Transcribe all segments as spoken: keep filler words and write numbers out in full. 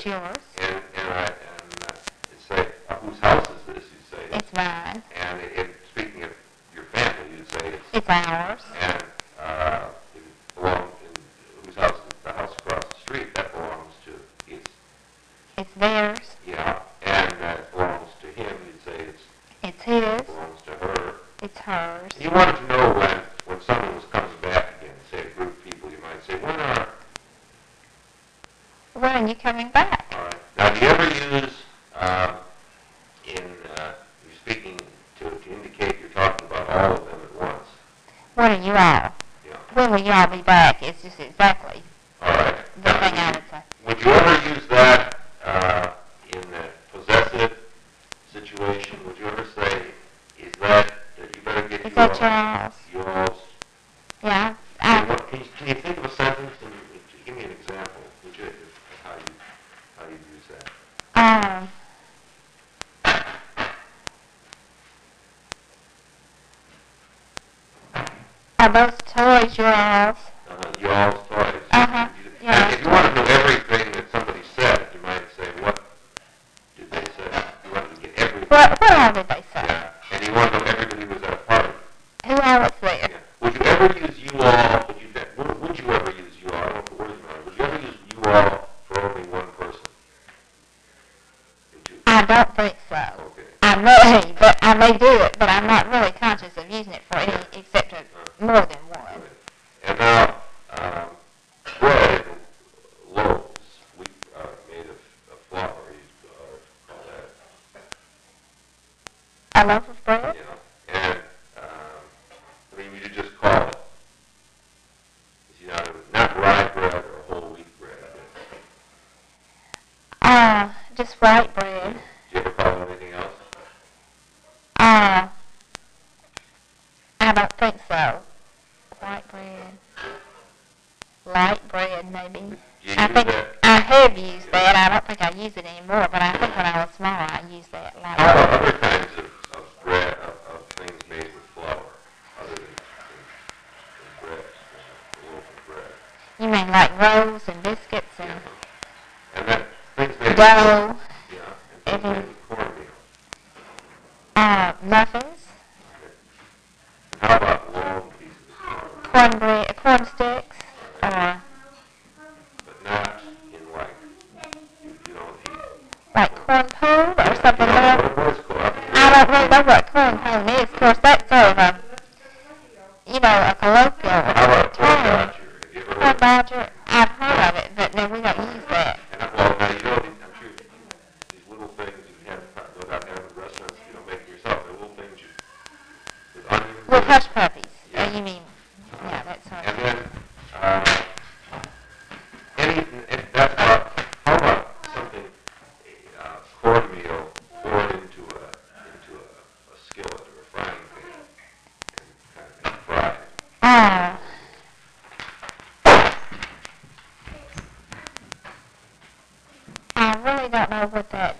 It's yours. And, and, I, and uh, it's say, uh, whose house is this? You say it's mine. And it, it, speaking of your family, you'd say it's it's ours. And uh, it belongs in whose house is the house across the street? That belongs to it's. It's theirs. Yeah, and uh, it belongs to him. You'd say it's. It's his. It belongs to her. It's hers. You wanted to know when when someone was coming back again. Say a group of people, you might say, when are when are you coming back? All right. Now, do you ever use, uh, in, uh, you're speaking to, to indicate you're talking about all of them at once? When are you all? Yeah. When will you all be back? It's just exactly all right. the now, thing I would say. Would you ever use that uh, in a possessive situation? Would you ever say, is that, that you better get Is you that all, yours? yours? Yeah. Can, I, what, can, you, can you think of a sentence and give me an example? Would you, how you how you use that? um, are those toys yours? Uh, y'all's toys. Uh-huh. You, Yeah. If you want to know everything that somebody said, you might say, what did they say? You want to get everything. What, what all did they say? Yeah. And you want to know everybody who was at a party. Who all was there? Yeah. Would you ever use you all? Would you, would, would you ever use you all? I don't know if the word is matter. Would you ever use you all for only one person? Would you? I don't think so. Okay. I may, but I may do it, but I'm not really conscious of using it for any except to Uh, more than one. Right. And now, um, bread loaves, we uh, made of, of flour, you uh, call that. A loaf of bread? You know, and um, I mean, you just call it. You know, not rye bread or whole wheat bread. Uh, just white bread. Do you ever call it anything else? Uh, I don't think so. White bread. Light bread, maybe. Do you I use think that? I have used that. I don't think I use it anymore, but I think when I was smaller, I used that light How about bread. other kinds of, of bread, of, of things made with flour, other than, than, than bread, than a loaf of bread? You mean like rolls and biscuits and Yeah. And then things made dough, with, yeah, and things Mhm. made with cornmeal. uh, muffins, And how about long pieces of flour? cornbread, corn sticks, or But not in like, you, you don't eat. like corn pone or something You like don't know that. what it's called. I don't really know what corn pone is. Of course, that's sort of a, you know, a colloquial How about corn term. dodger? Have you ever Corn heard of it? dodger, I've heard of it, but no, we don't use that. And, well, now you don't, I'm sure these little things you have no doubt have in restaurants, you don't make it yourself. They're little things you, with onions. With in it. hush puppies. Yeah. Oh, you mean, yeah, that's sort And of. then, uh, any, and that's about, how about something, uh, cornmeal poured into a, into a, a skillet or a frying pan and kind of fried? Oh, I really don't know what that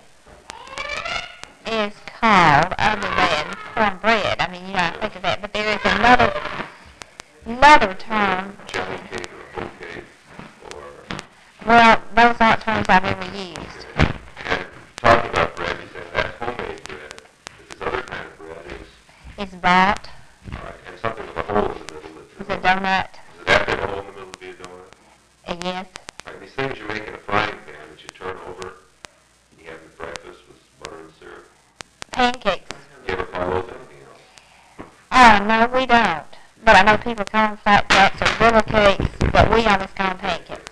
is called other than cornbread. I mean, you know, I think of that, but there is another another term. Jelly cake or a whole cake or, Well, those aren't terms I've ever used. and talking about bread, you said that's homemade bread. This other kind of bread is, It's bought. all right, and something with a hole in the middle. It's a donut. Does it have to have a hole in the middle to be a donut? A yes. Like these things you make in a frying pan that you turn over, and you have your breakfast with butter and syrup. Pancakes. Do you ever call those anything else? Oh, no, we don't. But I know people call them flat jacks or villa cakes, but we always call them pancakes.